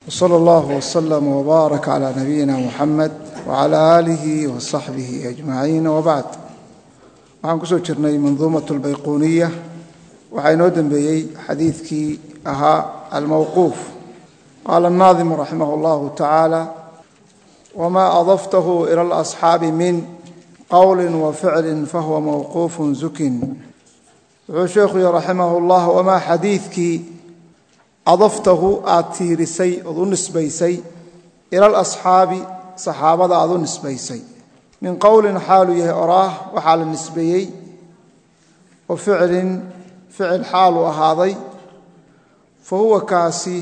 وصلى الله وسلم وبارك على نبينا محمد وعلى آله وصحبه أجمعين وبعد. waxaan kusoo jirnay manduumaة الbayquuniya waxaa inoo dambeeyey xadiidkii ahaa almawquuf. qaala الناظم رaximah الlahu taعaalى wma adaftahu ilى الأصxaabi min qowli وficli fahuwa mawquuf zukin. wuxuu sheekhu yihi raximah الlah wamaa xadiidkii adaftahu aad tiirisay ood u nisbaysay ila alasxaabi saxaabada aad u nisbaysay min qowlin xaalu yahay oraah waxaa la nisbeeyey wa ficlin ficil xaalu ahaaday fa huwa kaasi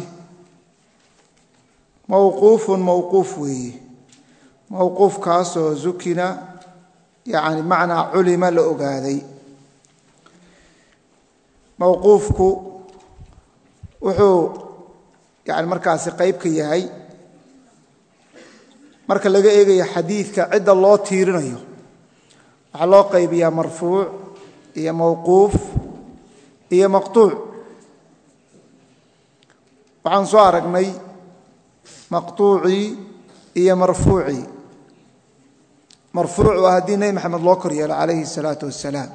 mawquufun mawquuf weeye mawquufkaasoo zukina yacni macnaa culima la ogaaday. mawquufku wuxuu yani markaasi qayb ka yahay marka laga eegayo xadiidka cidda loo tiirinayo waxaa loo qaybiyaa marfuuc iyo mawquuf iyo maqtuuc. waxaan soo aragnay maqtuucii iyo marfuucii. marfuuc waa haddii nebi maxamed loo kor yeelo calayhi الsalaatu wassalaam.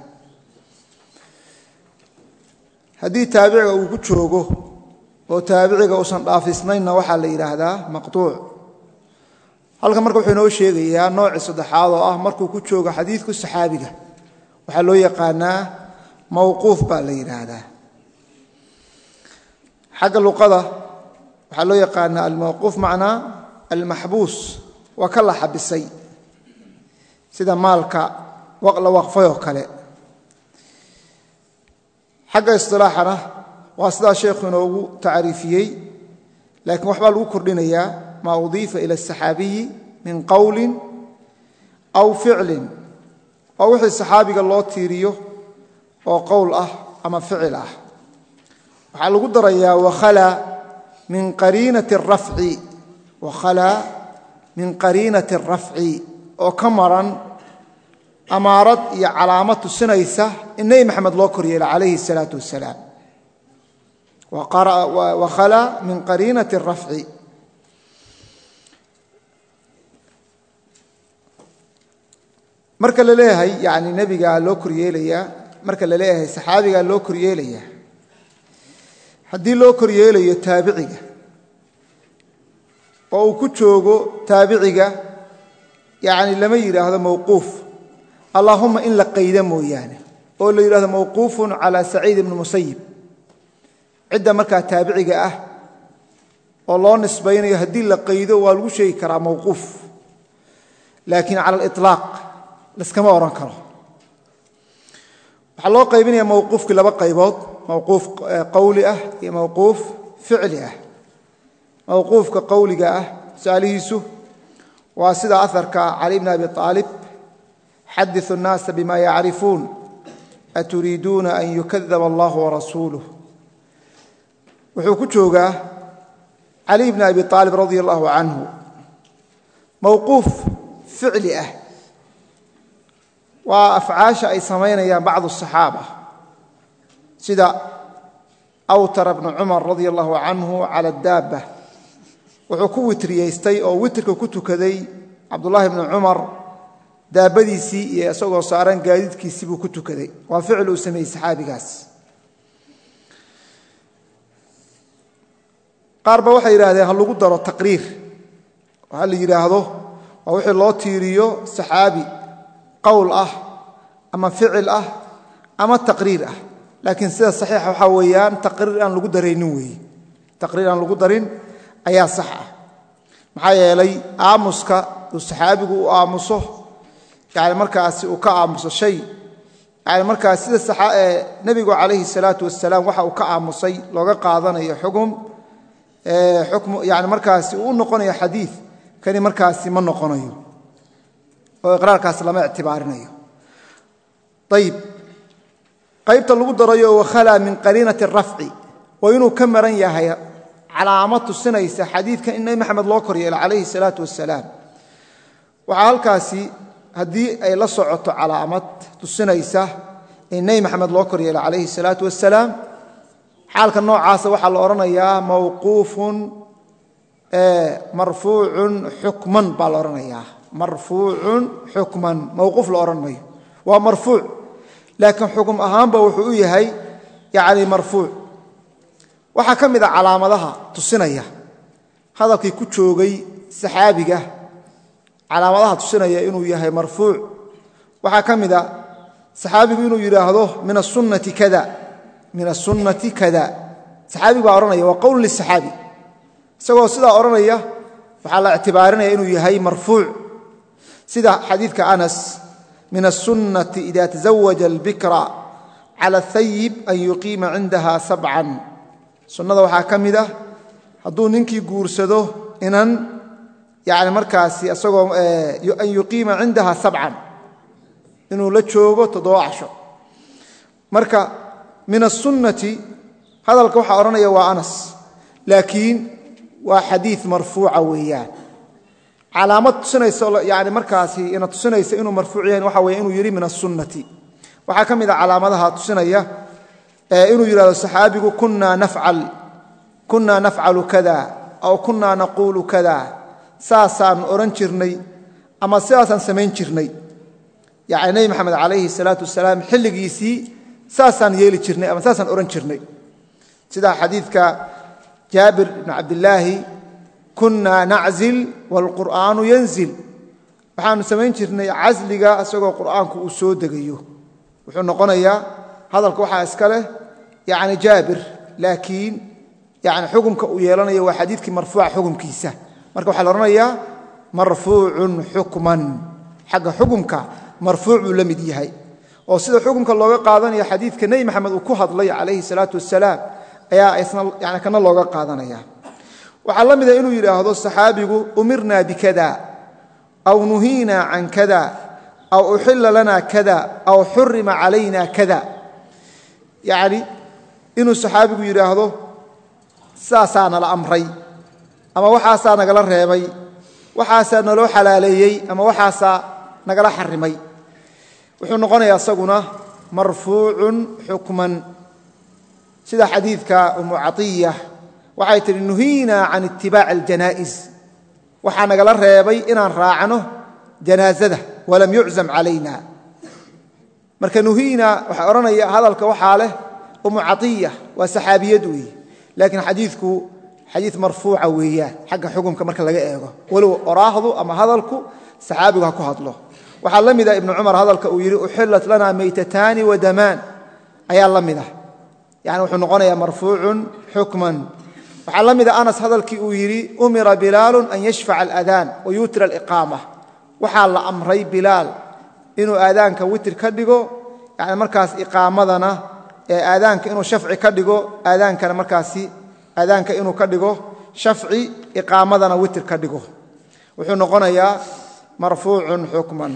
haddii taabiciga uu ku joogo oo taabiciga uusan dhaafisnaynna waxaa la yidhaahdaa maqtuuc. halkan marka wuxuu inoo sheegayaa noocii saddexaad oo ah markuu ku joogo xadiidku saxaabiga waxaa loo yaqaanaa mawquuf baa la yidhaahdaa. xagga luqada waxaa loo yaqaanaa almawquuf macnaa almaxbuus waa ka la xabisay sida maalka la waqfay oo kale. xagga isilaaxana waa sidaa sheekhu inoogu tacriifiyey laakiin waxbaa lagu kordhinayaa maa udiifa ila asaxaabiyi min qowlin aw ficlin waa wixii saxaabiga loo tiiriyo oo qowl ah ama ficil ah. waxaa lagu darayaa wakhalaa min qariinati arafci oo ka maran amaarad iyo calaamad tusinaysa in nebi maxamed loo kor yeelo calayhi الsalaatu wassalaam. wakhalaa min qariinati الrafci. marka la leeyahay yani nebigaa loo kor yeelayaa marka la leeyahay saxaabigaa loo kor yeelayaa haddii loo kor yeelayo taabiciga oo uu ku joogo taabiciga yani lama yidhaahdo mawquuf allaahuma in la qayda mooyaane oo la yidhahdo mawquufun calaa saciid ibni musayib. cidda markaa taabiciga ah oo loo nisbaynayo haddii la qaydo waa lagu sheegi karaa mawquuf laakiin cala aliطlaaq laskama odhan karo. waxaa loo qaybinaya mawquufkii laba qaybood mawquuf qowli ah iyo mawquuf ficli ah. mawquufka qowliga ah tusaalihiisu waa sida aharka cali bni abi aalib xadiثu الnaasa bima yacrifuun aturiiduuna an yukadaba allah warasuuluh. wuxuu ku joogaa cali bni abi aalib radia allahu canhu. mawquuf ficli ah waa afcaasha ay samaynayaan bacdu الصaxaaba sida awtara bnu cumar radia allahu canhu cala daaba. wuxuu ku witriyeystay oo witrka ku tukaday cabdullaahi bnu cumar daabadiisii iyo isagoo saaran gaadiidkiisii buu ku tukaday. waa ficil uu sameeyey saxaabigaas. qaar ba waxay yidhahdeen ha lagu daro taqriir ha la yidhaahdo waa wixii loo tiiriyo saxaabi qowl ah ama ficil ah ama taqriir ah. laakiin sida saxiixa waxaa weeyaan taqriir aan lagu daraynin weeye. taqriir aan lagu darin ayaa sax ah. maxaa yeelay aamuska uu saxaabigu u aamuso yani markaasi uu ka aamuso shay yani markaas sida nebigu calayhi الsalaatu wassalaam waxa uu ka aamusay looga qaadanayo xukm yani markaasi uu u noqonayo xadiid kani markaasi ma noqonayo oo iqraarkaasi lama ictibaarinayo. ayib qaybta lagu darayo wakhalaa min qariinati الrafci waa inuu ka maran yahay calaamad tusinaysa xadiidkan in nebi maxamed loo kor yeelo calayhi الsalaatu wassalaam. waxaa halkaasi haddii ay la socoto calaamad tusinaysa in nebi maxamed loo kor yeelo calayhi الsalaatu wassalaam xaalka noocaasa waxaa la odhanayaa mawquufun marfuucun xukman baa la odhanayaa marfuucun xukman mawquuf la odhan mayo waa marfuuc laakiin xukum ahaanba wuxuu u yahay yani marfuuc waxaa ka mid a calaamadaha tusinaya hadalkii ku joogay saxaabiga calaamadaha tusinaya inuu yahay marfuuc waxaa ka mid a saxaabigu inuu yidhaahdo min asunnati kada saxaabigu baa odhanaya waa qowl lisaxaabi isagoo sidaa odhanaya waxaa la ictibaarinaya inuu yahay marfuuc sida xadiidka anas min الsunnati ida taزawaja اlbikra cala اthayib an yuqiima cindaha sabcan sunnada waxaa ka mid ah hadduu ninkii guursado inan yani markaasi isagoo an yuqiima cindaha sabcan inuu la joogo 7 casho marka min الsunnati hadalka waxaa odhanaya waa anas laakiin waa xadiid marfuuca weeyaan calaamad tusinaysa yani markaasi ina tusinaysa inuu marfuuc yahay waxa weeye inuu yidhi min الsunnati waxaa ka mid a calaamadaha tusinaya inuu yidhahdo saxaabigu kunaa nafcalu kada aw kunaa naquulu kada saasaan odhan jirnay ama sidaasaan samayn jirnay yani nebi maxamed calayhi الsalaatu wasalaam xilligiisii saasaan yeeli jirnay ama saasaan odhan jirnay sida xadiidka jaabir ibn cabdilaahi kunaa naczil wاlqur'aanu yanzil waxaanu samayn jirnay casliga isagoo qur'aanku uu soo degayo wuxuu noqonayaa hadalka waxaa iska leh yani jaabir laakiin yani xukumka uu yeelanayo waa xadiidkii marfuuca xukumkiisa marka waxaa la odhanayaa marfuucun xukman xagga xukumka marfuuc buu la mid yahay oo sida xukumka looga qaadanaya xadiidka nebi maxamed uu ku hadlay calayhi الsalaatu wasalaam ayaa yani kana looga qaadanaya waxaa la mida inuu yidhaahdo saxaabigu umirna bikada aw nuhiina can kada aw uxila lana kada aw xurima calayna kada yani inuu saxaabigu yidhaahdo saasaa nala amray ama waxaasaa nagala reebay waxaasaa naloo xalaaleeyey ama waxaasaa nagala xarimay wuxuu noqonayaa isaguna marfuucun xukman sida xadiidka umu caiya waxay tihi nuhiina can itibaaci aljanaa'iz waxaa nagala reebay inaan raacno janaazada walam yuczam calayna marka nuhiina waxaa odhanaya hadalka waxaa leh umu caiya waa saxaabiyad weeye laakiin xadiidku xadiid marfuuca weeyaan xagga xukumka marka laga eego walow oraahdu ama hadalku saxaabigu ha ku hadlo waxaa la mida ibnu cumar hadalka uu yidhi uxilat lana maytataani wadamaan ayaa la mid ah yani wuxuu noqonayaa marfuucun xukman waxaa la mida anas hadalkii uu yidhi umira bilaalu an yashfaca aladaan wayutira aliqaama waxaa la amray bilaal inuu aadaanka witir ka dhigo yani markaas iqaamadana aadaanka inuu shafci ka dhigo aadaankana markaasi aadaanka inuu ka dhigo shafci iqaamadana witir ka dhigo wuxuu noqonayaa marfuucun xukman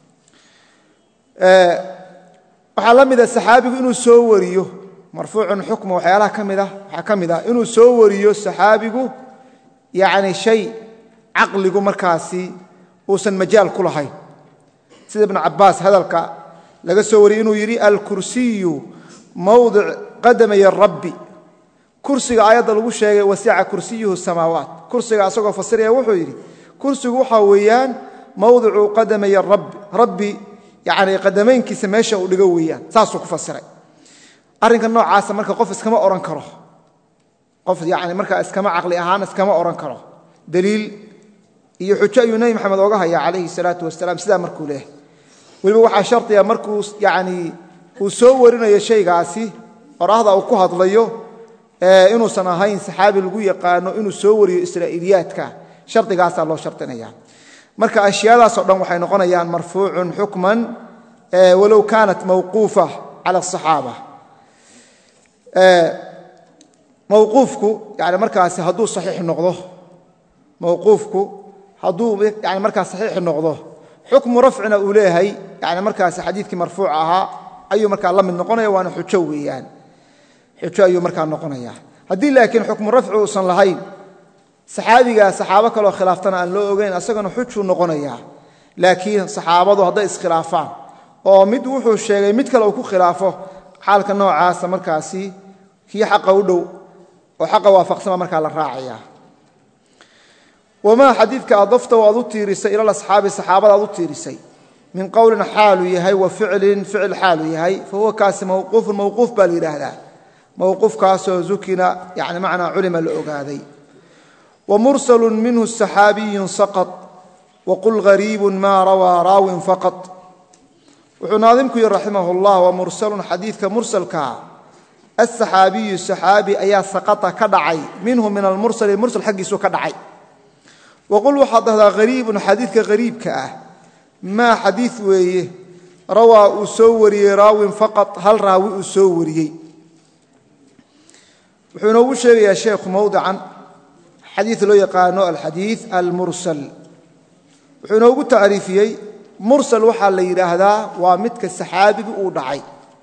waxaa la mida saxaabigu inuu soo wariyo marfuucun xukman waxyaalaha waxaa ka mid ah inuu soo wariyo saxaabigu yani shay caqligu markaasi uusan majaal ku lahayn sida ibnu cabaas hadalka laga soo wariyey inuu yidhi alkursiyu mawdic qadamay rabbi kursiga aayadda lagu sheegay wasica kursiyuhu samaawaat kursiga asagoo fasiraya wuxuu yidhi kursigu waxaa weeyaan mawdicu qadamay rabbi yani qadamaynkiisa meesha uu dhigo weeyaan saasuu ku fasiray arrinka noocaasa marka qof iskama ohan karo qof yani markaa iskama caqli ahaan iskama ohan karo daliil iyo xujo ayuu nebi maxamed ooga hayaa calayhi salaatu wasalaam sidaa markuu leehay weliba waxaa shardiga markuu yani uu soo warinayo shaygaasi oraahda uu ku hadlayo inuusan ahayn saxaabi lagu yaqaano inuu soo wariyo israa'iiliyaadka shardigaasaa loo shardinaya marka ashyaadaasoo dhan waxay noqonayaan marfuucun xukman walow kaanat mawquufa cala asaxaaba mawquufku yani markaasi hadduu saxiix noqdo mawquufku hadduu yani markaas saxiix noqdo xukmu rafcina uu leeyahay yani markaasi xadiidkii marfuuc ahaa ayuu markaa la mid noqonaya waana xujo weeyaan xujo ayuu markaa noqonaya haddii laakiin xukmu rafci uusan lahayn saxaabigaa saxaabo kaloo khilaaftana aan loo ogeyn asagana xujuu noqonayaa laakiin saxaabadu hadday iskhilaafaan oo mid wuxuu sheegay mid kale uu ku khilaafo xaalka noocaasa markaasi kii xaqa u dhow oo xaqa waafaqsama markaa la raacaya wamaa xadiidka adafta waad u tiirisay ila asxaabi saxaabada aad u tiirisay min qowlin xaalu yahay wa ficlin ficil xaalu yahay fahuwa kaasi mawquufun mawquuf baa la yidhaahdaa mawquufkaasoo zukina yani macnaa culima la ogaaday wa mursalun minhu saxaabiyun saqط waqul gariibun maa rawaa raawin faqط wuxuu naadimku yihi raximah اllah wa mursalun xadiidka mursalkaa asaxaabiyu saxaabi ayaa saqata ka dhacay minhu min almursali mursal xaggiisu ka dhacay waqul waxaad dhahdaa hariibun xadiidka hariibka ah maa xadiid weeye rawaa uu soo wariyey raawin faqad hal raawi uu soo wariyey wuxuu inoogu sheegayaa sheekhu mowdican xadiid loo yaqaano alxadiid almursal wuxuu inoogu tacriifiyey mursal waxaa la yidhaahdaa waa midka saxaabigu uu dhacay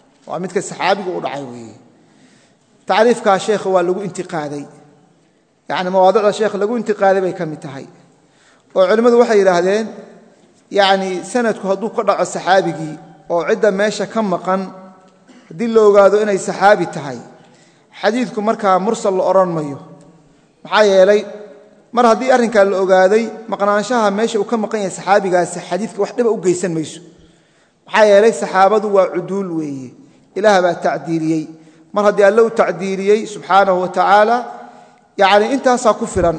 weeye tacriifkaa sheekha waa lagu intiqaaday yani mawaadicda sheekha lagu intiqaaday bay ka mid tahay oo culimmadu waxay yidhaahdeen yani sanadku hadduu ka dhaco saxaabigii oo cidda meesha ka maqan haddii la ogaado inay saxaabi tahay xadiidku markaa mursal la odhan mayo maxaa yeelay mar haddii arrinkaa la ogaaday maqnaanshaha meesha uu ka maqan yahay saxaabigaasi xadiidka wax dhiba u geysan mayso maxaa yeelay saxaabadu waa cuduul weeye ilaah baa tacdiiliyey mar haddii alle u tacdiiliyey subxaanahu wa tacaala yani intaasaa ku filan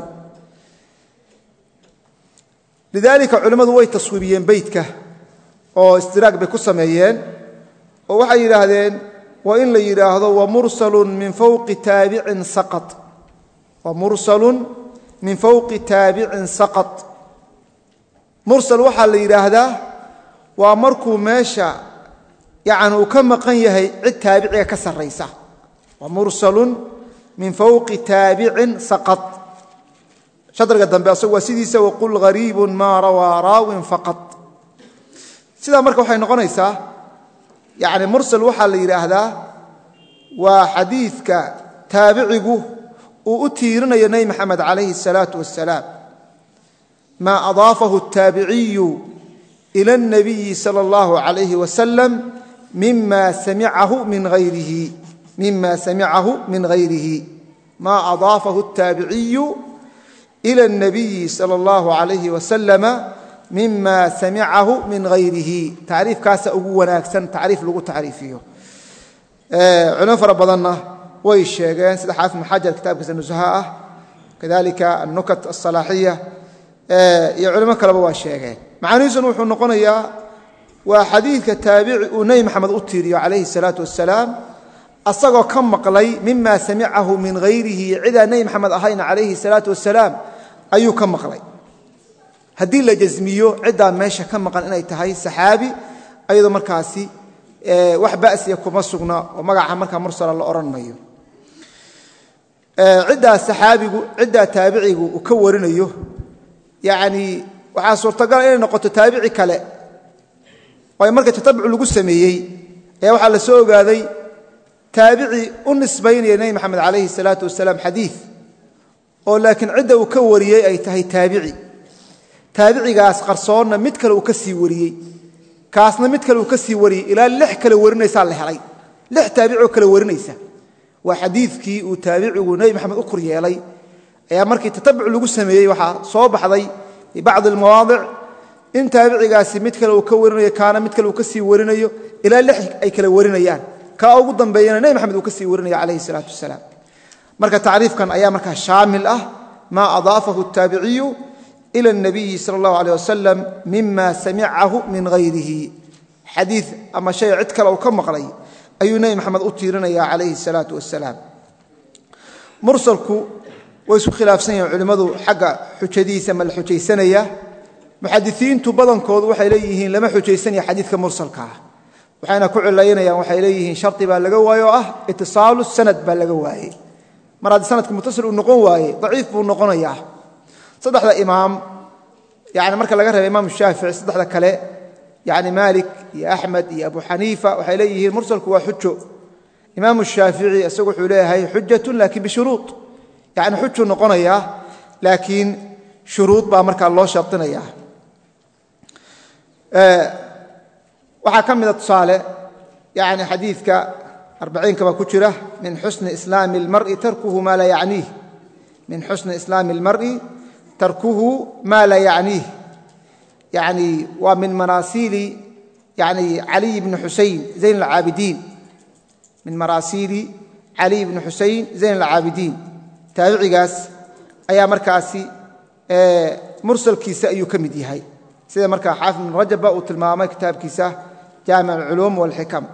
lidaalika culimmadu way taswiibiyeen beytka oo istiraag bay ku sameeyeen oo waxay yidhaahdeen waa in la yidhaahdo wamursalun min fawqi taabicin saqط wamursalun min fawqi taabicin saqط mursal waxaa la yidhaahdaa waa markuu meesha yani uu ka maqan yahay cid taabiciga ka sarraysa wamursalun min fawqi taabicin saqط shadriga dambe asagu waa sidiisa waqul gariibun maa rawaa raawin faqad sidaa marka waxay noqonaysaa yani mursal waxaa la yidhaahdaa waa xadiidka taabicigu uu u tiirinayo nebi maxamed calayhi الsalaaةu wasalaam maa adaafahu الtaabiciyu ila الnabiyi salى اllahu عalayhi wasalam mima samicahu min hayrihi maa adaafahu الtaabiciyu إلى النبي صلى الله عليه وسلم مما سمعه من غيره تعريف كاس ugu wanaagsan tacriif lagu tacriifiyo culimo fara badanna way sheegeen sida xaafid ibn xajar kitaabkiisa nusaha ah kadalika النكت الصلاحية iyo culimo kaleba waa sheegeen macnihiisuna wuxuu noqonayaa waa xadiidka taabici uu nebi maxamed u tiiriyo calayhi الsalaaةu wasalaam asagoo ka maqlay mima samicahu min hayrihi cidaa nebi maxamed ahayn calayhi الsalaaةu wasalaam ayuu ka maqlay haddii la jasmiyo ciddaa meesha ka maqan inay tahay saxaabi ayadoo markaasi wax ba'siya kuma sugna oo magaca markaa mursala la odhan mayo ciddaa taabicigu uu ka warinayo yani waxaa suurtagala inay noqoto taabici kale oo marka tatabuc lagu sameeyey ayaa waxaa la soo ogaaday taabici u nisbaynaya nebi maxamed calayhi الsalaaةu wasalaam xadiid oo laakiin cidda uu ka wariyey ay tahay taabicigaas qarsoonna mid kale uu ka sii wariyey kaasna mid kale uu ka sii wariyey ilaa 6 kale warinaysaa la helay 6 taabicoo kale warinaysa waa xadiidkii uu taabicigu nebi maxamed u kor yeelay ayaa markii tatabuc lagu sameeyey waxaa soo baxday fi bacdi almawaadic in taabicigaasi mid kale uu ka warinayo kaana mid kale uu ka sii warinayo ilaa 6 ay kale warinayaan kaa ugu dambeeyana nebi maxamed uu ka sii warinaya calayhi الsalaaةu wasalaam marka tacriifkan ayaa markaa shaamil ah maa adaafahu الtaabiciyu إlى الnabiyi salى اllahu عalيه wasalam mima samicahu min hayrihi xadiid ama shay cid kale uu ka maqlay ayuu nebi maxamed u tiirinaya calayhi الsalaaةu wasalaam mursalku way isku khilaafsan yihiin culimmadu xagga xujadiisa ma la xujaysanaya muxadisiintu badankoodu waxay leeyihiin lama xujaysanaya xadiidka mursalka ah waxayna ku cilaynayaan waxay leeyihiin shardi baa laga waaye oo ah itisaalu sanad baa laga waaye mar haddii sanadka mutasil uu noqon waaye daciif buu noqonayaa saddexda imaam yani marka laga reeba imaam shaafici saddexda kale yani maalik iyo axmed iyo abu xaniifa waxay leeyihiin mursalku waa xujo imaam shaafici isagu wuxuu leeyahay xujatun laakiin bishuruud yani xujuu noqonayaa laakiin shuruud baa markaa loo shardinayaa waxaa ka mida tusaale yani xadiidka 40 baa ku jira min xusni islaami اlmar'i tarkuhu maa laa yacniih min xusni islaami اlmar'i تركه ما لا يعنيه يعني ومن مراسيل يعني علي بن حسين زين العابدين من مراسيل علي بن حسين زين العابدين تابعيgaas ayaa markaasi mursalkiisa ayuu kamid yahay sida markaa xaafid ibn rajab uu tilmaamay kitaabkiisa jaami' al-ulum wal hikam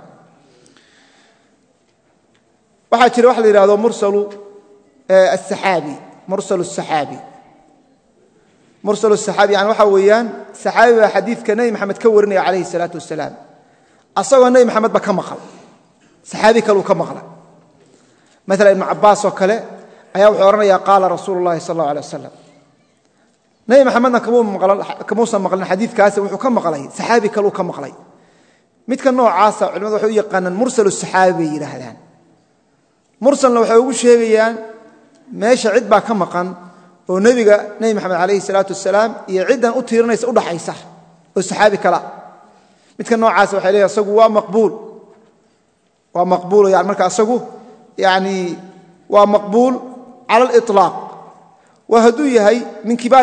waxa jira wax la yiraahdo mursalu as-sahabi mursalu as-sahabi mursalu as-sahabi yani waxa weeyaan sahabi xadiidka nabi maxamed ka warinaya kaleey salaatu wasalaam asagoo nabi maxamed ba ka maqal sahabi kale uu ka maqlay مثلا ابن عباس وكله ayaa wuxuu oranayaa qaala rasuulullaahi sallallahu alayhi wasallam nabi maxamedna kamuusan maqlin xadiidkaas wuxuu ka maqlay saxaabi kale uu ka maqlay midka noocaasa culimadu waxay u yaqaanaan mursalu saxaabi yiraahdaan mursalna waxay ugu sheegayaan meesha cid baa ka maqan oo nabi maxamed alayhi salaatu wasalaam iyo ciidan u tiirinaysa u dhaxaysa oo saxaabi kala midka noocaasa waxay leeyahay asagu waa maqbuul yani marka asagu yani waa maqbuul على الإطلاق وهدو يهي من كبار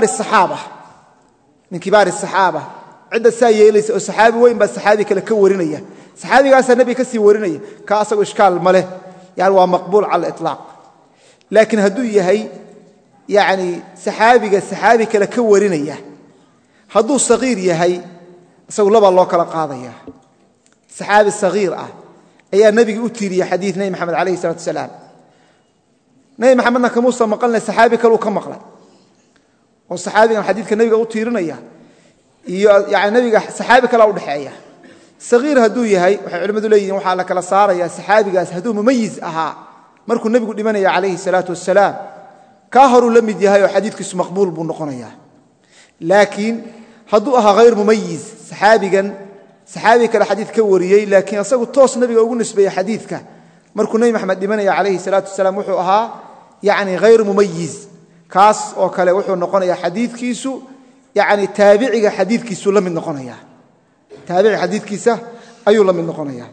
الصحابة عدة ساية ليس الصحابي وين بس صحابي كلا كورينية صحابي قاس النبي كسي ورينية كاسو إشكال ماله يعني هو مقبول على الإطلاق لكن هدو يهي يعني صحابي كلا كورينية هدو صغير يهي سو لبا الله كلا قاضية صحابي الصغير أي النبي أتيري حديث نبي محمد عليه الصلاة والسلام nabi maxamedna kamuusa maqalna saxaabi kale uu ka maqlay oo saxaabiga xadiidka nabiga u tiirinaya iyo yaani nabiga saxaabi kale u dhaxeeya sagiir haduu yahay waxa culimadu leeyihiin waxa la kala saaraya saxaabigaas haduu mumayiz ahaa markuu nabigu dhimanaya kaleey salaatu wasalaam ka horu la mid yahay oo xadiidkiisu maqbuul buu noqonayaa laakiin haduu ahaa غير mumayiz saxaabi kale xadiid ka wariyay laakiin asagu toos nabiga ugu nisbeeyay xadiidka markuu nabi maxamed dhimanaya kaleey salaatu wasalaam wuxuu ahaa يعني غير مميز كاس او كله wuxuu noqonayaa xadiidkiisu yani taabiciga xadiidkiisu la mid noqonayaa taabici xadiidkiisa ayuu la mid noqonayaa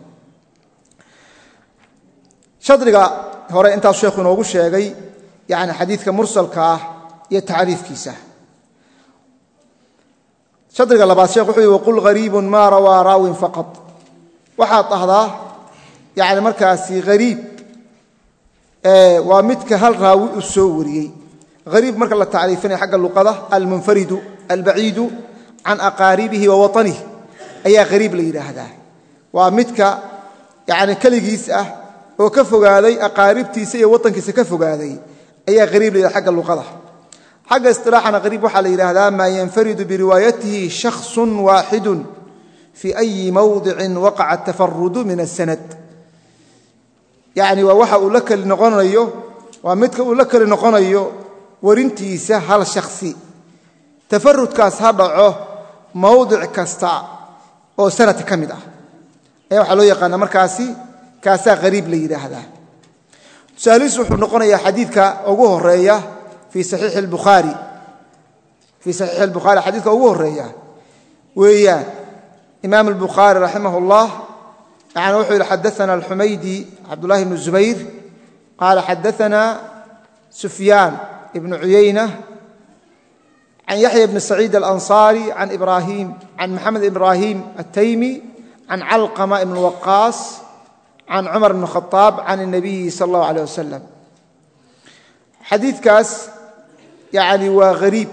shadriga hore inta sheekhu inoogu sheegay yani xadiidka mursalka ah iyo taariifkiisa shadriga labaad sheekhu wuxuu qul gharib ma rawa raawin faqat waxa tahdaa yani markaasi gharib ومتك هل راوي السوري غريب مرك الله تعريفني حق اللقطة المنفرد البعيد عن أقاربه ووطنه أي غريب لي هذا ومتك يعني كلجيس وكفوا علي أقاربتي سي وطنك سكفوا علي أي غريب لي حق اللقطة حق اصطلاحنا غريب وحال هذا ما ينفرد بروايته شخص واحد في أي موضع وقع التفرد من السند يعني وwaxa uu la kali noqonayo waa midka uu la kali noqonayo warintiisa hal shakhsi tafarrudkaas ha dhaco mawduc kasta oo sanad kamid waxa loo yaqaan markaasi kaasa qariib la yiraahdaa saalis wuxuu noqonayaa xadiidka ugu horeeya fi sahih al-bukhari xadiidka ugu horeeya weeyaan imaam al-bukhari rahimahullah يعني وحي حدثنا الحميدي عبد الله بن الزبير قال حدثنا سفيان بن عيينة عن يحيى بن سعيد الأنصاري عن إبراهيم عن محمد إبراهيم التيمي عن علقمة بن وقاص عن عمر بن الخطاب عن النبي صلى الله عليه وسلم حديث كاس يعني وغريب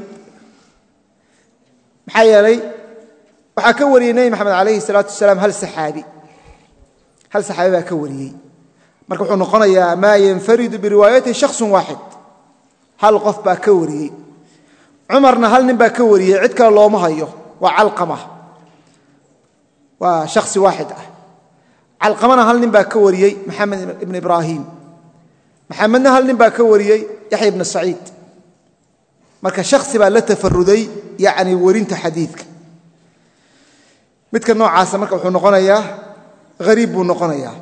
محيالي وحكوري النبي محمد عليه الصلاة والسلام هل صحابي كوري marka wuxuu noqonayaa ma yanfaridu bi riwaayati shakhs waahid hal qof ba ka wariyay umarna hal nin ba ka wariyay cid kale looma hayo waa alqama waa shakhs waahid alqamana hal nin ba ka wariyay maxamed ibn ibrahim maxamedna hal nin ba ka wariyay yahya ibn sa'id marka shakhs ba la tafarruday yaani warinta xadiidka midka noocaas marka wuxuu noqonayaa غريب ونقنيا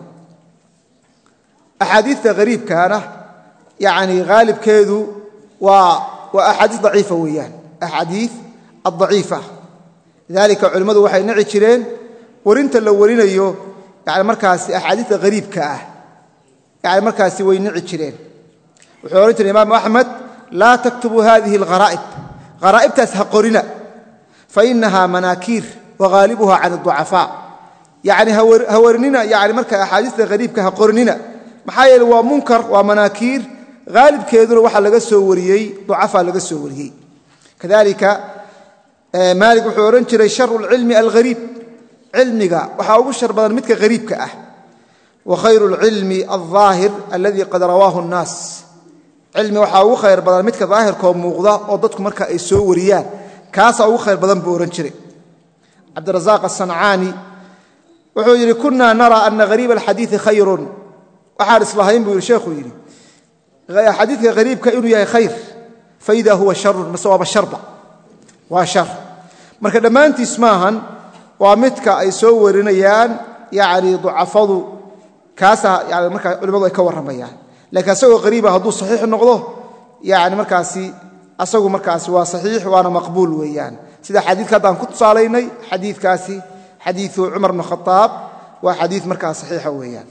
أحاديث غريب كان يعني غالب كذو وأحاديث ضعيفة ويان أحاديث الضعيفة ذلك علماء وحي نعي شرين ورنت الأولين أيوه يعني مركز أحاديث غريب يعني مركز وين نعي شرين وحوريت الإمام أحمد لا تكتبوا هذه الغرائب غرائبتاس هقرنا فإنها مناكير وغالبها عن الضعفاء يعني هورننا يعني مركا أحاديث غريب هقرننا محايل ومنكر ومناكير غالب كيدر وحا لغا سو وريي ضعفاء لغا سو وريي كذلك مالك وحورن جري شر العلم الغريب علمك وحا ugu shar badan midka غريبka ah وخير العلم الظاهر الذي قد رواه الناس علمي waxa ugu khayr badan midka daahirka muuqda oo dadku marka ay soo wariyaan kaas ugu khayr badan buu oran jiray عبد الرزاق الصنعاني wuxuu yiri kunna nara anna gharib alhadith khayrun waxa islahayn buu sheekhu yiri hadithka gharibka inuu yahay khayr فإذا هو شر مسواب الشرب وشر marka dhamaantiis maahan waa midka ay soo warinayaan yaani ducafadu kaasa yaani marka culimadu ay ka waramayaan laakiin asagoo qariiba haduu saxiix noqdo yaani markaasi asagu markaasi waa saxiix waana maqbuul weeyaan sida xadiidka aan ku tusaaleynay xadiidkaasi xadiithu Umar ibn Khattab waa xadiid markaas saxiix weeyaan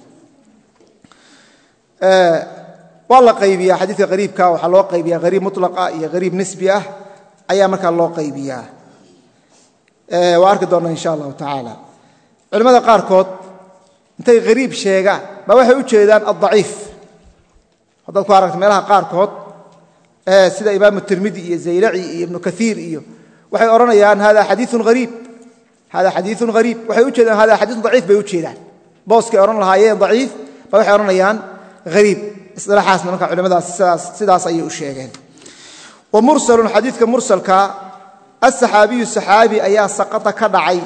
wala qaybiya xadiidka qariibka waxa loo qaybiyaa qariib mutlaqa iyo qariib nisbi ah ayaa marka loo qaybiyaa waa arki doona insha Allah taala culimada qaar kood intay qariib sheegaan ba waxay u jeedaan ad-dhaif hadda ku aragto meelaha qaar kood sida Imam Tirmidhi iyo Zaylaci iyo Ibn Kathir iyo waxay oranayaan hada hadithun gharib waxay u jeedaan hada hadith dhaif bay u jeedaan booska oran lahaayeen dhaif ba waxay oranayaan gharib islahaasna marka culimada sidaas ay u sheegeen wa mursalun hadithka mursalka الصحابي الصحابي أيا سقط كدعي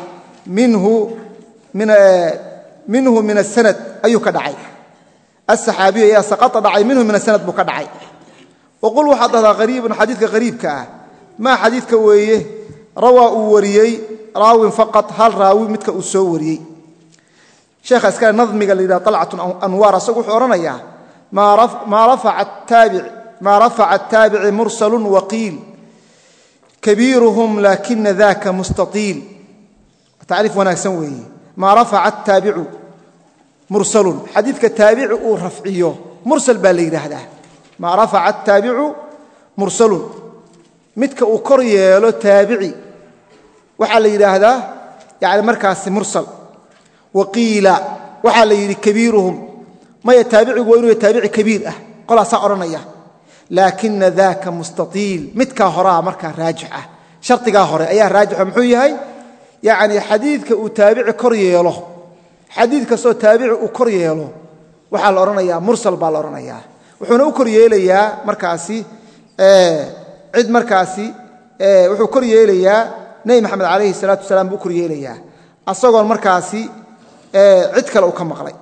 منه من السند أي كدعي الصحابي أيا سقط دعي منه من السند بكدعي وقل وحدث غريب حديثك غريب كأه ما حديثك ويه روى وريي راو فقط هل راوي متك أسوري شيخ أسكان نظمي قال إذا طلعت أنوار سقوح ورنيا ما رفع التابع مرسل وقيل كبيرهم لكن ذاك مستطيل تعرف وانا سوي ما رفع التابع مرسل حديثك التابع ورفعيه مرسل بالي هذا ما رفع التابع مرسل متك وكريله تابعي وحال هذا يعني مركز مرسل وقيل وحال كبيرهم ما يتابع وينه يتابع كبير قال سأرنيه لكن ذاك مستطيل متك هراء مركا راجحة شرطك هراء أيها راجحة محوية يعني حديثك أتابع كرياله حديثك سو تابع وكرياله وحال أرنيا مرسل بالأرنيا وحنا كرياليا مركاسي عد مركاسي وحو كرياليا نبي محمد عليه الصلاة والسلام بكرياليا الصغر مركاسي عد كلا كم مقلي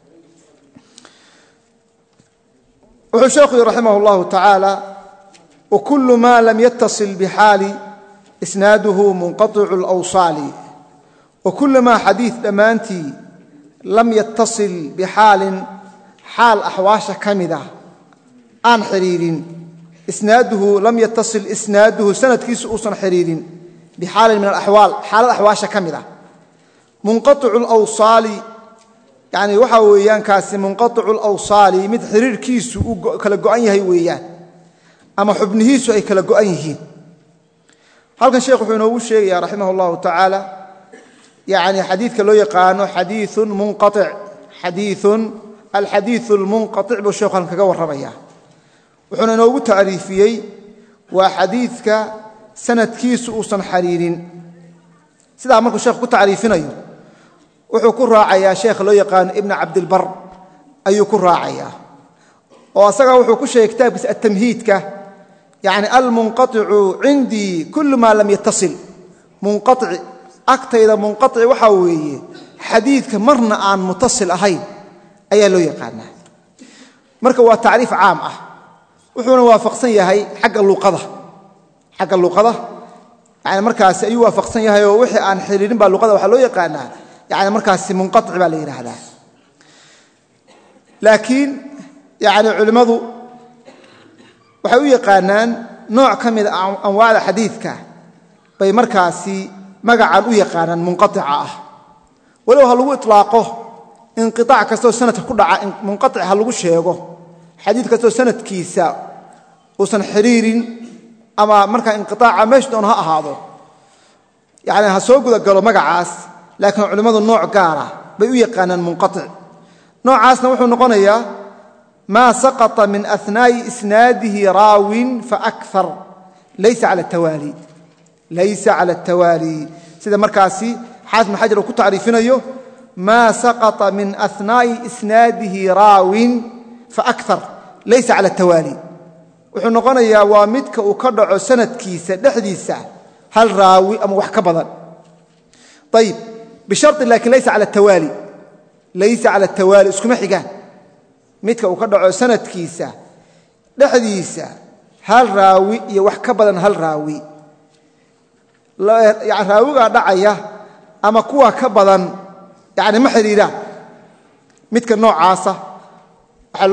وشيخه رحمه الله تعالى وكل ما لم يتصل بحال إسناده منقطع الأوصال وكل ما حديث دمانتي لم يتصل بحال حال أحواش كامدة عن حرير إسناده لم يتصل إسناده سنة كيس أوصن حرير بحال من الأحوال حال الأحواش كامدة منقطع الأوصال يعني waxa weeyaan kaasi munqati'u al-awsali mid xiriirkiisu uu kala go'an yahay weeyaan ama xubnihiisu ay kala go'an yihiin halkan sheekhu wuxuu inoo sheegay rahimahullahu ta'ala يعني حديث لو يقانو حديث منقطع الحديث المنقطع بالشيخ كغا ورميا وحنا نوغو تعريفيي وحديثك سندكيس اوسن حريرين سدا markuu sheekhu ku taariifinayo wuxuu ku raacayaa sheekh loo yaqaan ibn abd al-bar ayuu ku raacayaa oo asaga wuxuu ku sheegay kitaabkiisa at-tamhiidka yani al-munqati'u indi kull ma lam yattasil munqati' agtayda munqati' waxa weeye xadiidka marna aan muttasil ahayn ayaa loo yaqaanaa marka waa taariif caam ah wuxuuna waafaqsan yahay xagga luqada يعني markaas ayuu waafaqsan yahay oo wixii aan xiriirin baa luqada waxa loo yaqaanaa يعني markaas munqati' baa la yiraahdaa laakiin يعني culimadu waxay u yaqaanaan nooc kamid ah anwaacda xadiidka bay markaasi magacan u yaqaanaan munqati'a ah walow ha lagu itlaaqo inqitaac kasto sanadka ku dhaca munqati' ha lagu sheego xadiid kasto sanadkiisa oo san xiriirin ama marka inqitaaca meesha doon ha ahaado yani ha soo guda galo magacaas laakiin culimadu nooc gaar ah bay u yaqaanaan munqati' noocaasna wuxuu noqonayaa ma saqata min athnaa'i isnaadihi raawin fa akthar laysa ala tawaali laysa ala tawaali sida markaasi xaafid ibn xajar uu ku tacriifinayo ma saqata min athnaa'i isnaadihi raawin fa akthar laysa ala tawaali wuxuu noqonayaa waa midka uu ka dhaco sanadkiisa dhexdiisa hal raawi ama wax ka badan ayib bisharti laakiin laysa cala tawaali laysa cala tawaali iskuma xigaan midka uu ka dhaco sanadkiisa dhexdiisa hal raawi iyo wax ka badan hal raawi yani raawigaa dhacaya ama kuwa ka badan yani ma xidhiidhaan midka noocaasa waxaa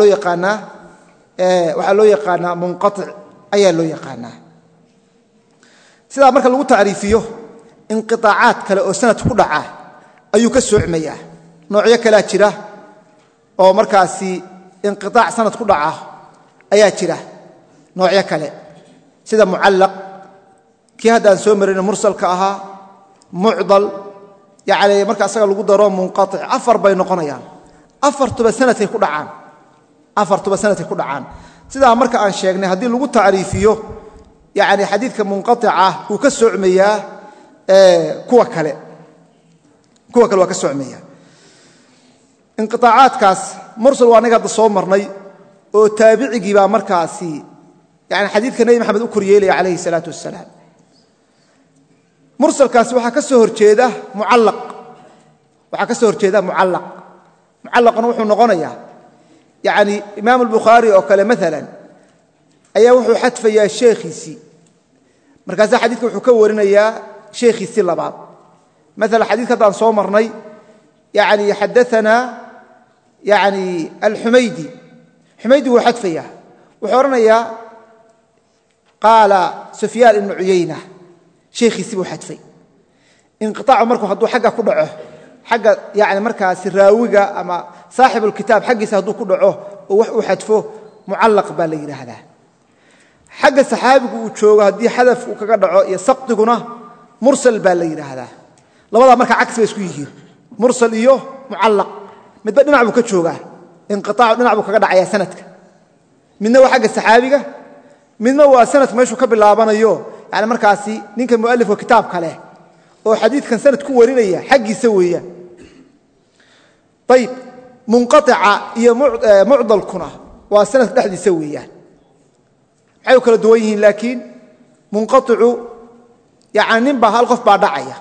loo yaqaanaa munqaطic ayaa loo yaqaanaa sidaa marka lagu tacriifiyo inqiطaacaad kale oo sanad ku dhaca ayuu ka soocmayaa noocyo kalea jira oo markaasi inqiطaac sanad ku dhaca ayaa jira noocyo kale sida mucallaq kii haddaan soo marayno mursalka ahaa mucdal yani marka asaga lagu daro munqaطic afar bay noqonayaan afartuba sanadkay ku dhacaan sidaa marka aan sheegnay haddii lagu tacriifiyo yani xadiidka munqaطica wuu ka soocmayaa kuwa kale waa ka soocmaya inqiطaacaadkaas mursal waa anaga hadda soo marnay oo taabicigii baa markaasi yani xadiidka nebi maxamed u koryeelaya calayhi الsalaaةu wasalaam mursalkaasi waxaa ka soo horjeeda mucallaq mucallaqna wuxuu noqonayaa yani imaam albukhaari oo kale maalan ayaa wuxuu xadfayaa sheekhiisii markaasaa xadiidka wuxuu ka warinayaa sheekhiisii labaad maala xadidka haddaan soo marnay yani xadaanaa yani alxumaydi xumaydi wuu xadfayaa wuxuu odhanayaa qaala sufyaan ibnu cuyayna sheekhiisii buu xadfay inqiطaacu markuu hadduu xagga ku dhaco xagga yani markaasi raawiga ama saaxibulkitaab xaggiisa hadduu ku dhaco oo wax uu xadfo mucallaq baa la yidhaahdaa xagga saxaabigu uu joogo haddii xadaf uu kaga dhaco iyo saqdiguna mursal baa la yidhaahdaa labadaa marka cagsi bay isku yihiin mursal iyo mucallaq midba dhinac buu ka joogaa inqiطaacu dhinac buu kaga dhacayaa sanadka midna waa xagga saxaabiga midna waa sanadka meeshuu ka bilaabanayo yani markaasi ninka mualifka kitaabka leh oo xadiidkan sanad ku warinaya xaggiisa weeyaan ayib munqaطica iyo mucdalkuna waa sanadka dhexdiisa weeyaan maxay u kala duwan yihiin laakiin munqaicu yani ninbaa hal qof baa dhacaya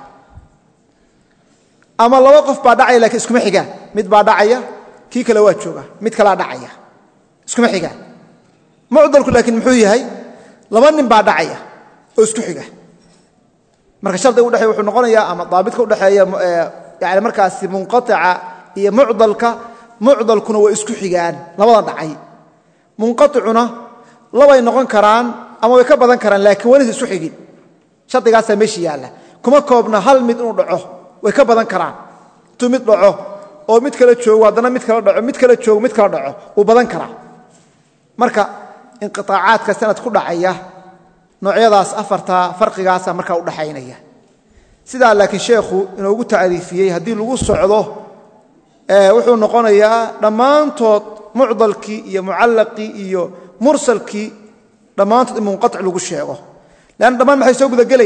ama laba qof baa dhacaya lakiin iskuma xigaan mid baa dhacaya kii kale waa jooga mid kalaa dhacaya iskuma xigaan mucdalku laakiin muxuu yahay laba nin baa dhacaya oo isku xiga marka shardiga udhexeeya wuxuu noqonayaa ama daabidka udhexeeya yani markaasi munqaطica iyo mucdalkuna waa isku xigaan labada dhacay munqaطicuna labay noqon karaan ama way ka badan karaan laakiin wanisa isu xigin shardigaasaa meesha yaalla kuma koobna hal mid inuu dhaco way ka badan karaan intuu mid dhaco oo mid kala joogo haddana mid kala dhaco mid kala joogo mid kala dhaco wuu badan karaa marka inqiطaacaadka sanad ku dhacaya noocyadaas afartaa farqigaasa markaa u dhaxaynaya sidaa laakiin sheekhu inoogu tacriifiyey haddii lagu socdo wuxuu noqonayaa dhammaantood mucdalkii iyo mucallaqii iyo mursalkii dhammaantood in munqaطic lagu sheego leanna dhammaan waxay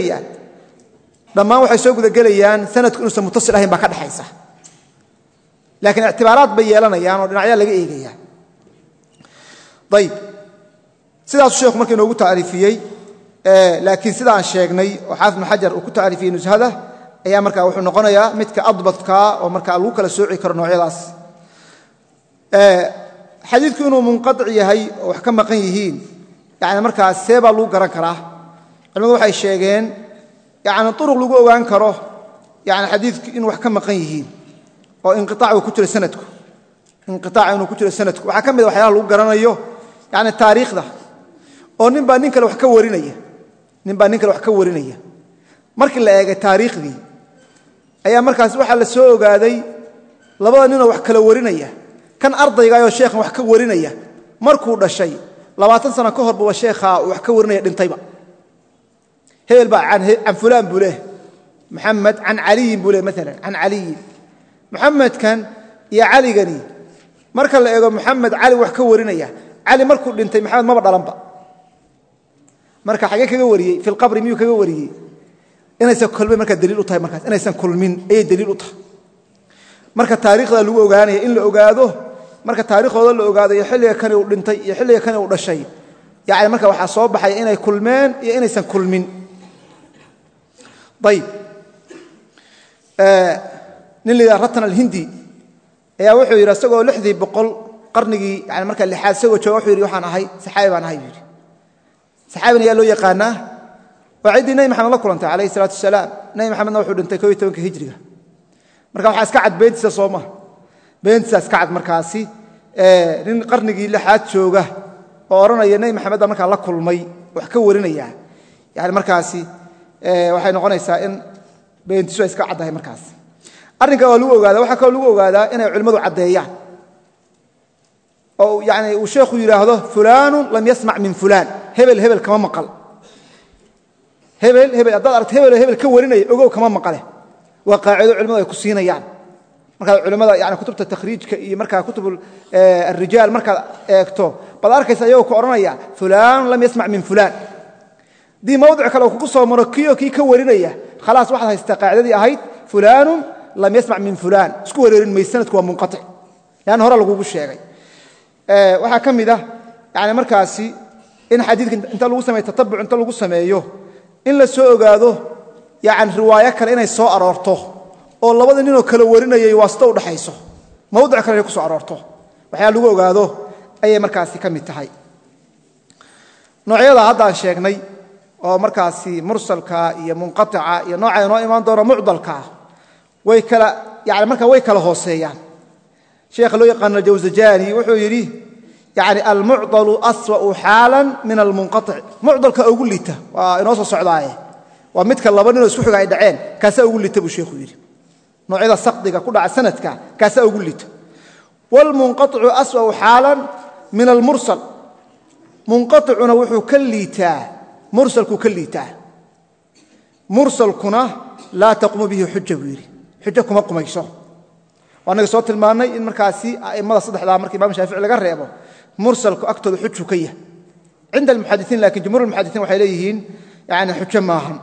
soo gudagelayaan sanadku inuusan mutasil ahayn baa ka dhexaysa laakiin ictibaaraad bay yeelanayaan oo dhinacyaa laga eegaya ayib sidaasuu sheekhu marka inoogu tacriifiyey laakiin sida aan sheegnay oo xaafid ibn xajar uu ku tacriifiyey nushada ayaa markaa wuxuu noqonayaa midka adbadkaa oo markaa lagu kala sooci karo noocyadaas xadiidku inuu munqaطic yahay oo wax ka maqan yihiin yani markaas see baa lagu garan karaa culimadu waxay sheegeen yani uruq lagu ogaan karo yani xadiidku inuu wax ka maqan yihiin oo inqiطaac uu ku jiro sanadku inqiطaac inuu ku jiro sanadku waxaa ka mid a waxyaalaha lagu garanayo yani taariikhda oo nin baa nin kale wax ka warinaya markii la eegay taariikhdii ayaa markaas waxaa la soo ogaaday labada ninoo wax kala warinaya kan ardaygaayoo sheekhan wax ka warinaya markuu dhashay 20 sano ka horba sheekhaa uu wax ka warinaya dhintayba hebel baa can fulaan buu leeyahay محمد عن علي بوله مثلا عن علي محمد كان يا علي غني marka la eego محمد علي wax ka warinaya علي markuu dhintay maxamed ma dhalanba marka xagee kaga wariyay fil qabri miyuu kaga wariyay inaysan kulmin marka daliil u tahay markaas inaysan kulmin ay daliil u tahay marka taariikhda lagu ogaanay in la ogaado marka taariikhdooda la ogaado iyo xilliga kan uu dhintay iyo xilliga kan uu dhashay yaani marka waxa soo baxay inay kulmeen iyo inaysan kulmin طيب nin la ratan al-hindi ayaa wuxuu yiri asagoo 600 qarnigi yani marka lixaad asagoo jooga wuxuu yiri waxaan ahay saxaabi baan ahay yiri saxaabina yaa loo yaqaana wacidii nabi maxamed la kulantay kaleey salaatu wasalaam nabi maxamedna wuxuu dhintay 12 hijriga marka waxa iska cad beentiisa Soomaa beentiisa iska cad markaasi nin qarnigi lixaad jooga oo oranaya nabi maxamed marka la kulmay wax ka warinaya yani markaasi waxay noqonaysaa in beentiisu iska cadahay markaas arrinka waa lagu ogaada waxa kale lagu ogaada inay culimadu cadeeyaan oo yaani uu sheekhu yiraahdo fulaan lam yasma' min fulaan hebel kama maqal hebel adad aragtay hebel ka warinay ogow kama maqale waa qaacido culimadu ay ku siinayaan marka culimada yaani kutubta takhriijka iyo marka kutubul ar-rijaal marka eegto bal arkaysa ayuu ku oranaya fulaan lam yasma' min fulaan دي موضع كلو كوسو مركيو كي كورينيا خلاص واحد هيستا قاعدتي اهيد فلان لم يسمع من فلان اسكو وريرين ميسند كو منقطع لان هره لوغو شيغاي waxa kamida yaani markaasi in xadiidka inta lagu sameeyo tatabbuc inta lagu sameeyo in la soo ogaado yaani riwaaya kale inay soo aroorto oo labada nin oo kala warinayay waasta u dhaxayso mowduc kale ku soo aroorto waxa lagu ogaado ayay markaasi kamid tahay noocyada hadda aan sheegnay oo markaasi mursalka iyo munqati'a iyo nooca inoo iman doona mucdalka way kala yaani marka way kala hooseeyaan sheekh loo yaqaan al-Jawzajani wuxuu yiri yaani al-mu'dalu aswa'u halan min al-munqati' mu'dalka ugu liita waa inoo soo socdaaye waa midka laba nin oo isku xigay dhaceen kaasa ugu liita buu sheekhu yiri noocyada saqdiga ku dhaca sanadka kaasa ugu liita wal munqati'u aswa'u halan min al-mursal munqati'una wuxuu ka liitaa مرسل كليتا مرسل كنا لا تقوم به حجة ويري حجة كما قميشو وانا صوت الماني ان مركاسي ائمه صدخدا markii imaam Shaafici laga reebo mursalku agtooda xujju kaya عند المحدثين لكن جمهور المحدثين waxay leeyihiin yaani xujjo maahan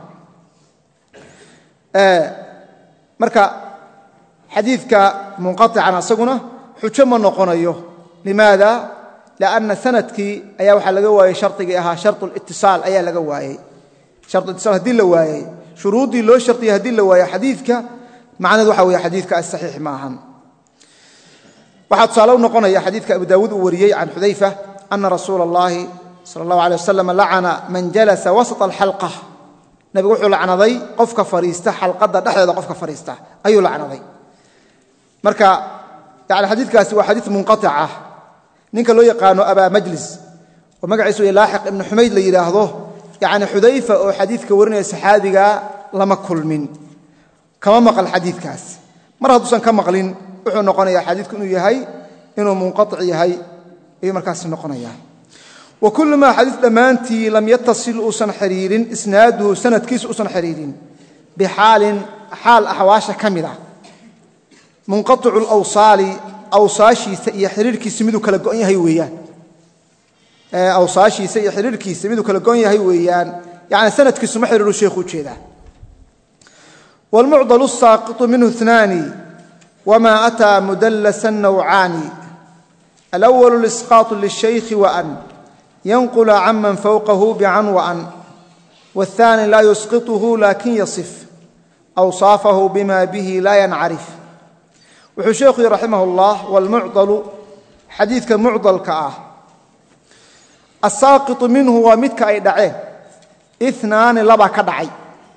marka xadiidka munqati'an asaguna xujjo ma noqonayo limaada لأن سندكي أيا وحا لغا وايي شرطي اها شرط الاتصال أيا لغا وايي شرط الاتصال هدي لا وايي شروطي لو شرطي هدي لا وايي حديثك معناه waxa weeye حديثك الصحيح maahan waxa تصالو noqonaya حديثك أبو داود وريي عن حذيفة أن رسول الله صلى الله عليه وسلم لعن من جلس وسط الحلقة نبي wuxuu lacnaday qofka fariista xalqada dhaxdeeda qofka fariista ayuu lacnaday marka yaani حديثkaasi waa حديث منقطع ninka loo yaqaano aba majlis oo magaciisu ilaahiq ibn humayd la yiraahdo yaani xudayfa oo xadiidka warinaya saxaabiga lama kulmin kama maqal xadiidkaas mar haduusan ka maqlin wuxuu noqonayaa xadiidku inuu yahay inuu munqati yahay ee markaas noqonayaa wa kullu ma hadith damaanti lam yattasil usan xiriirin isnaadu sanadkiisu usan xiriirin bixaalin xaal ahwaasha kamida munqati'u al-awsali awsaashiisa iyo xiriirkiisa miduu kala go'an yahay weeyaan awsaashiisa iyo xiriirkiisa miduu kala go'an yahay weeyaan yaani sanadkiisu ma xiriiru sheekhu jeeda wal mu'dalu as-saqit minhu ithnani wama ata mudallasan naw'ani al-awwal al-isqat lish-shaykh wa an yanqul 'amman fawqahu bi'an wa an والثاني لا يسقطه لكن يصف أوصافه بما به لا ينعرف wuxuu sheekhu rahimahullah wal mu'dalu xadiidka mu'dalka ah as-saqit minhu wa midka ay dhaceen ithnaan laba ka dhacay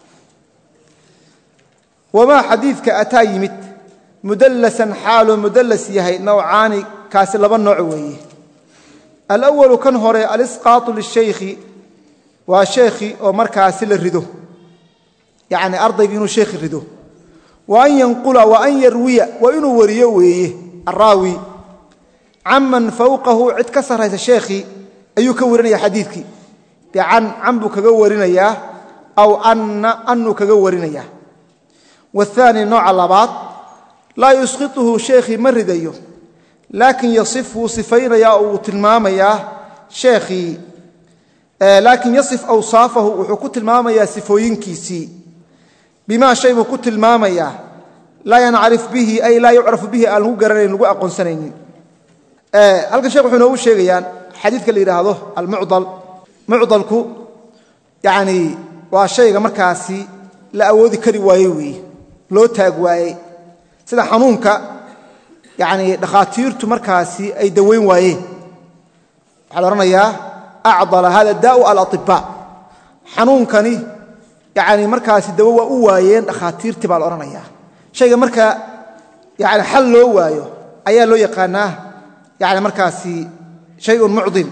wama xadiidka atayimit mudallasan xaalu mudallas yahay naw'aani kaasi laba nooc weeye al-awwal kan hore al-isqat lish-shaykh wa shaykhi oo markaasi la rido yaani ardaygu inuu shaykh rido وأن ينقل وأن يروي وإن وريه ويه الراوي عمن فوقه عد كسر هذا الشيخ أيو كورنا يا حديثك عن عمبك كورنا يا aw annu kaga warinaya والثاني nooca labaad laa yusqituhu sheekhii ma ridayo laakin yasifu sifaynaya oo uu tilmaamayaa sheekhii laakin yasif awsaafahu wuxuu ku tilmaamayaa sifooyinkiisii bimaa shay buu ku tilmaamayaa laa yancarif bihi ay laa yucrafu bihi aan lagu garanayn lagu aqoonsanaynin halkan sheekh wuxuu noogu sheegayaan xadiidka la yidhaahdo almucdal mucdalku yani waa shayga markaasi la awoodi kari waaye weeye loo taag waayey sida xanuunka yani dhakhaatiirtu markaasi ay daweyn waayeen waxaa la odhanayaa acdala hada daau alaطibaa xanuunkani yani markaasi dawo waa u waayeen dhakhaatiirtii baa la odhanayaa shayga marka yani xal loo waayo ayaa loo yaqaanaa yani markaasi shayun mucdil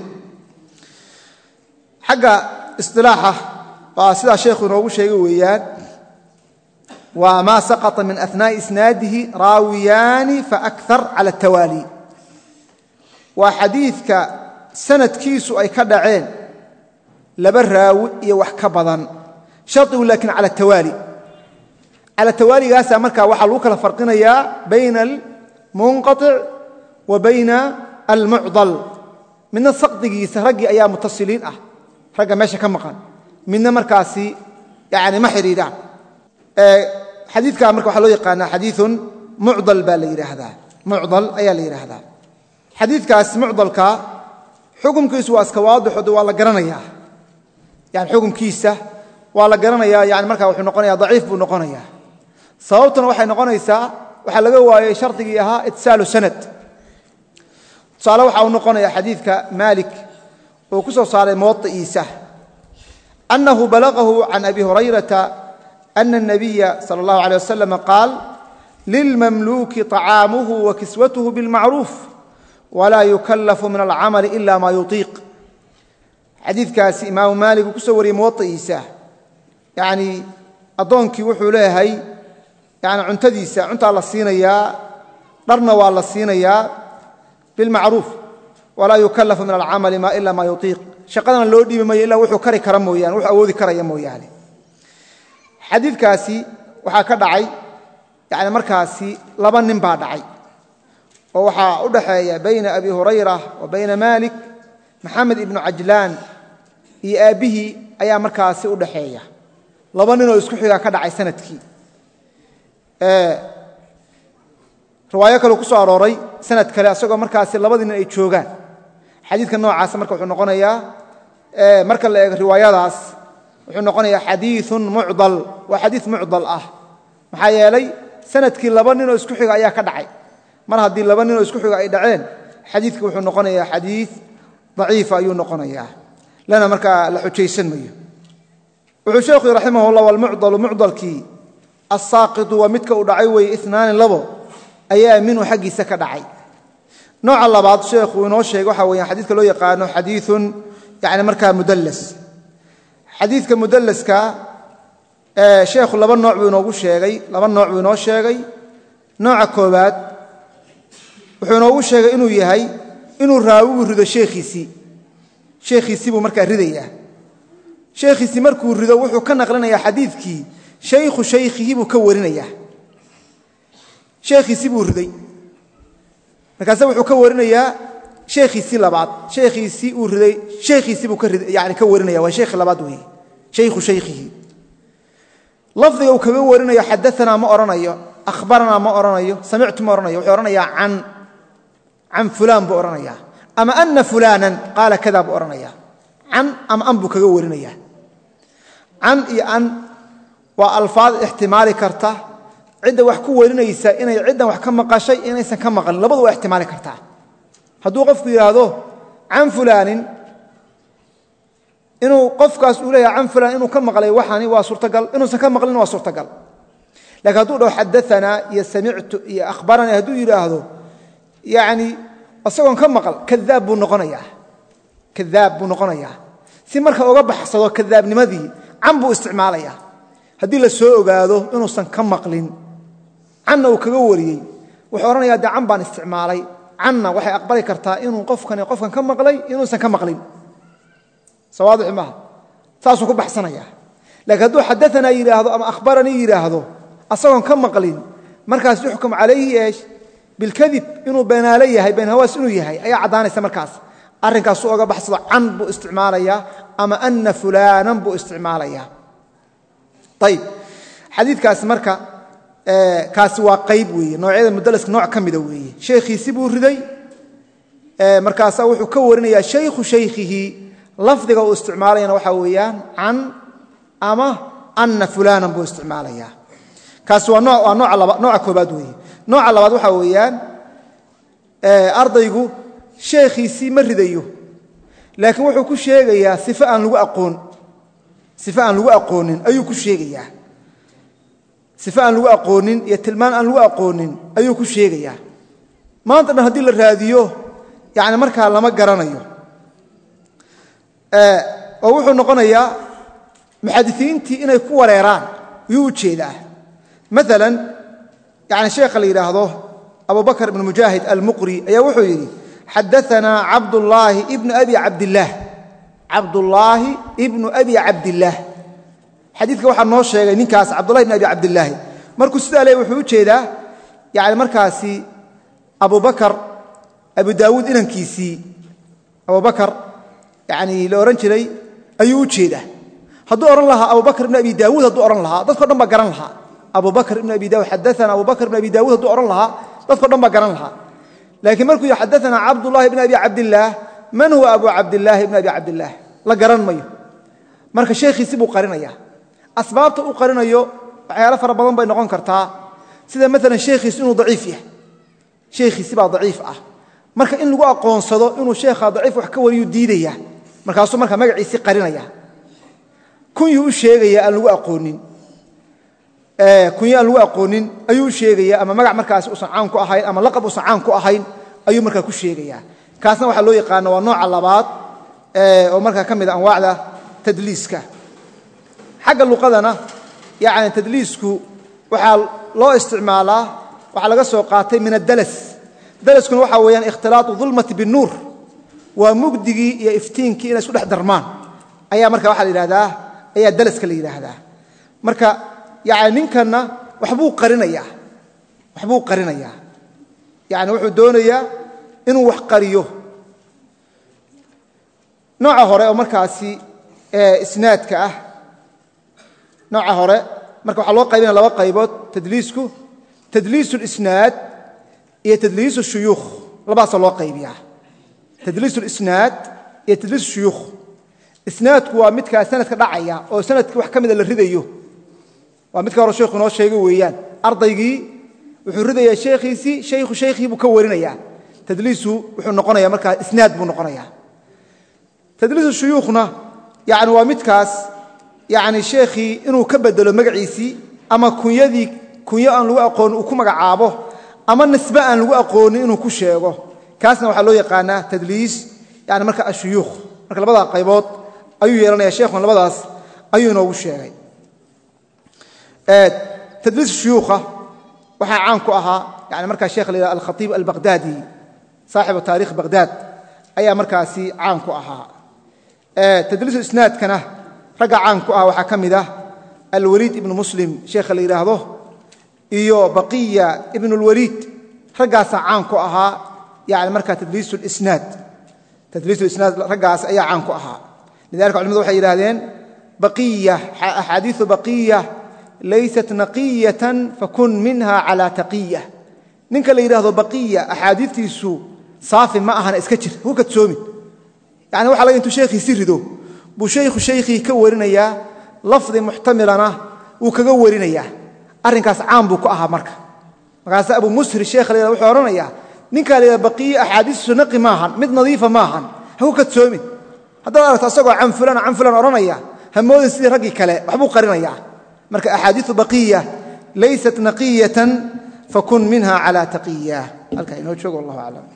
xagga isilaaxa waa sidaa sheekhu inoogu sheegay weeyaan waa maa saqطa min أثnaaءi isnaadihi raawiyaani faأkar calى الtawaali waa xadiidka sanadkiisu ay ka dhaceen laba raawi iyo wax ka badan shardigu laakiin calى الtawaali calى tawaaligaasaa markaa waxaa lagu kala farqinayaa bayna almunqaطic wa bayna almucdal midna saqdigiisa raggii ayaa mutasiliin ah ragga meesha ka maqan midna markaasi yani ma xidhiidhaan xadiidkaa marka waxaa loo yaqaanaa xadiiثun mucdal baa la yidhaahdaa mucdal ayaa la yidhaahdaa xadiidkaas mucdalka xukumkiisu waa iska waadixo de waa la garanayaa yani xukumkiisa waa la garanayaa yani markaa wuxuu noqonaya daciif buu noqonayaa sababtuna waxay noqonaysaa waxaa laga waayey shardigii ahaa itisaalu sanad tusaale waxa uu noqonaya xadiidka maalik uu ku soo saaray muwaطi'iisa أنه بلغه عن أبي هريرة أن النبي صلى الله عليه وسلم قال للمملوك طعامه وكسوته بالمعروف ولا يكلف من العمل إلا ما يطيق حديث كاس إمام مالك كسوري موطئيسة يعني أضونك وحو لهي يعني عنتديسة عنت على الصينية درنا على الصينية بالمعروف ولا يكلف من العمل ما إلا ما يطيق shaqadana loo dhiibi mayo ilaa wuxuu kari kara mooyaane wuxuu awoodi karaya mooyaane xadiidkaasi waxaa ka dhacay yani markaasi laba nin baa dhacay oo waxaa u dhaxeeya bayna abi hurayra wa bayna maalik maxamed ibnu cajlaan iyo aabbihii ayaa markaasi u dhaxeeya laba nin oo isku xigaa ka dhacay sanadkii riwaayo kaleu ku soo arooray sanad kale isagoo markaasi labadii nin ay joogaan xadiidka noocaasa marka wuxuu noqonayaa marka la eego riwaayadaas wuxuu noqonayaa xadiiثun mucdal waa xadiiث mucdal ah maxaa yeelay sanadkii laba nin oo isku xiga ayaa ka dhacay mar haddii laba nin oo isku xiga ay dhaceen xadiidka wuxuu noqonayaa xadiiث daciifa ayuu noqonayaa lana markaa la xujaysan mayo wuxuu sheekhu raximah اllah walmucdalu mucdalkii asaaqiطu waa midka uu dhacay weeye inaani labo ayaa minhu xaggiisa ka dhacay nooca labaad sheekhu inoo sheegay waxaa weeyaan xadiidka loo yaqaano xadiiثun yani markaa mudallas xadiidka mudallaska sheekhu laba nooc buu inoo sheegay nooca koobaad wuxuu inoogu sheegay inuu yahay inuu raawigu rido sheekhiisii buu markaa ridayaa sheekhiisii markuu rido wuxuu ka naqlinayaa xadiidkii shaykhu shaykhihi buu ka warinayaa sheekhiisii buu riday markaase wuxuu ka warinayaa sheekhiisii labaad sheekhiisii uu riday sheekhiisii buu yani ka warinaya waa sheekhi labaad weeye shaykhu shaykhihi lafdiga uu kaga warinayo xadaanaa ma odhanayo akhbaranaa ma odhanayo samictu ma odhanayo wuxuu odhanayaa can fulaan buu odhanayaa ama ana fulaanan qaala kada buu odhanayaa can ama an buu kaga warinaya can iyo an waa alfaad ixtimaali karta cidda wax ku warinaysa inay ciddan wax ka maqashay inaysan ka maqlin labadu waa ixtimaali kartaa hadduu qofku yidhaahdo can fulaanin inuu qofkaas uu leeyahay can fulaan inuu ka maqlay waxani waa suurtagal inuusan ka maqlin waa suurtagal laakiin hadduu dhaho xadaanaa iyo samictu iyo akhbaranii hadduu yidhaahdo yani isagoon ka maqal kadaab buu noqonayaa si marka uga baxsado kadaabnimadii can buu isticmaalayaa haddii la soo ogaado inuusan ka maqlin canna uu kaga wariyey wuxuu odhanayaa dee can baan isticmaalay canna waxay aqbali kartaa inuu qofkan ka maqlay inuusan ka maqlin sawaadix maaha saasuu ku baxsanayaa laakiin hadduu xadaanaa yidhaahdo ama akhbaranii yidhaahdo asagoon ka maqlin markaas yuxkam calayhi eesh bilkadib inuu beenaale yahay been hawaas inuu yahay ayaa caddaanaysa markaas arrinkaasu oga baxsado can buu isticmaalayaa ama ana fulaanan buu isticmaalayaa ayib xadiidkaasi marka kaasi waa qayb weeye noocyada mudalaska nooc ka mida weeye sheekhiisi buu riday markaasaa wuxuu ka warinayaa shaykhu shaykhihi lafdiga uu isticmaalayana waxaa weeyaan can ama ana fulaanan buu isticmaalayaa kaasi waa nooca koobaad weeye nooca labaad waxaa weeyaan ardaygu sheekhiisii ma ridayo laakiin wuxuu ku sheegayaa sifo aan lagu aqoonin ayuu ku sheegayaa sifo aan lagu aqoonin iyo tilmaan aan lagu aqoonin ayuu ku sheegayaa maanta dhan haddii la raadiyo yani markaa lama garanayo oo wuxuu noqonayaa muxadisiintii inay ku wareeraan yuu u jeedaa maalan yani sheekha la yidhaahdo abubakr ibn mujaahid almuqri ayaa wuxuu yidhi xadaanaa cabdullaahi ibnu abi cabdillaah cabdullaahi ibnu abi cabdillaah xadiidka waxaa noo sheegay ninkaas cabdullahi ibn abi cabdillaahi markuu sidaa le wuxuu u jeedaa yani markaasi abubakar abu daawuud inankiisii abubakar yani la odhan jiray ayuu u jeedaa hadduu odhan lahaa abubakr ibn abi daawuud hadduu odhan lahaa dadko dhan baa garan lahaa abubakr ibn abi daawud xadaana abubakr ibn abi daawuud hadduu odhan lahaa dadko dhan baa garan lahaa laakiin markuu yidhi xadaana cabdullahi ibn abi cabdillaah man huwa abu cabdillaahi ibn abi cabdillaah la garan mayo marka sheekhiisi buu qarinaya asbaabta u qarinayo waxyaalo fara badan bay noqon kartaa sida maalan sheekhiisi inuu daciif yahay sheekhiisi baa daciif ah marka in lagu aqoonsado inuu sheekha daciif wax ka wariyuu diidaya markaasuu marka magaciisii qarinaya kunyuu u sheegaya aan lagu aqoonin kunyo aan lagu aqoonin ayuu sheegaya ama magac markaasi usan caan ku ahayn ama laqab usan caan ku ahayn ayuu markaa ku sheegaya kaasna waxaa loo yaqaana waa nooca labaad oo markaa ka mid a anwaacda tadliiska xagga luqadana yani tadliisku waxaa loo isticmaalaa waxaa laga soo qaatay min adalas dalaskuna waxaa weeyaan ikhtilaatu dulmati binuur waa mugdigii iyo iftiinkii inay isku dhex darmaan ayaa marka waxaa la yidhahdaa ayaa dalaska la yidhaahdaa marka yani ninkanna waxbuu qarinayaa yani wuxuu doonayaa inuu wax qariyo nooca hore oo markaasi isnaadka ah nooca hore marka waxaa loo qaybinaya laba qaybood tadliisku tadliis اlisnaad iyo tadliis الshuyuukh labaasoo loo qaybiyaa tadliis اlisnaad iyo tadliis الshuyuukh isnaadku waa midkaa sanadka dhacaya oo sanadkii wax ka mida la ridayo waa midka hore sheekhu inoo sheegay weeyaan ardaygii wuxuu ridayaa sheekhiisii shaykhu shaykhii buu ka warinayaa tadliisu wuxuu noqonayaa markaa isnaad buu noqonayaa tadliis shuyuukhna yani waa midkaas yani sheekhii inuu ka bedelo magaciisii ama kunyo aan lagu aqooni uu ku magacaabo ama nisbe aan lagu aqoonin inuu ku sheego kaasna waxaa loo yaqaanaa tadliis yani marka ashuyuukh marka labadaa qaybood ayuu yeelanaya sheekhuna labadaas ayuu inoogu sheegay tadliis shuyuukha waxaa caan ku ahaa yani markaa sheekh la yidhahdo alkhatiib albaqhdaadi saaxibu taarikh baghdaad ayaa markaasi caan ku ahaa tadliis isnaadkana ragga caan ku ah waxaa ka mid ah alwaliid ibnu muslim sheekha la yidhaahdo iyo baqiya ibnu اlwaliid raggaasaa caan ku ahaa yani markaa tadliis isnaad raggaas ayaa caan ku ahaa lidalika culimadu waxay yidhahdeen axaadiiu baqiya laysat naqiyatan fakun minha calaa taqiya ninka la yidhaahdo baqiya axaadiitiisu saafi ma ahana iska jir hu kadsoomin yani waxa laga intuu sheekhiisi rido buu shaykhu shaykhii ka warinayaa lafdi muxtamilana wuu kaga warinayaa arrinkaas caan buu ku ahaa markaas abu musri sheekha la yhahdo wuxuu odhanayaa ninkaa la yidhahdo baqiya axaadiistiisu naqi maahan mid nadiifa maahan ha ku kadsoomin haddaad aragto asagoo can fulan odhanaya ha moodin sidii raggii kale waxbuu qarinayaa marka axaadiiu baqiya laysat naqiyatan fakun minha calaa taqiya halkaa inoo joogo wallahu aclam